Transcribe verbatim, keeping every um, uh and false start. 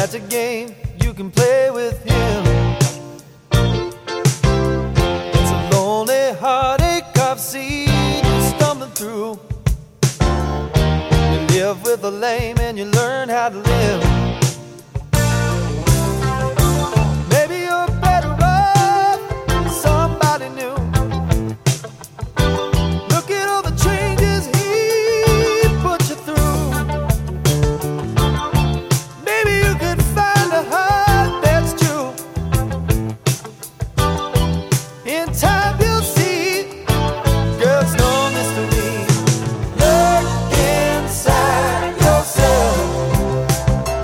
That's a game you can play with him. It's a lonely heartache I've seen you stumbling through. You live with the lame and you learn how to live.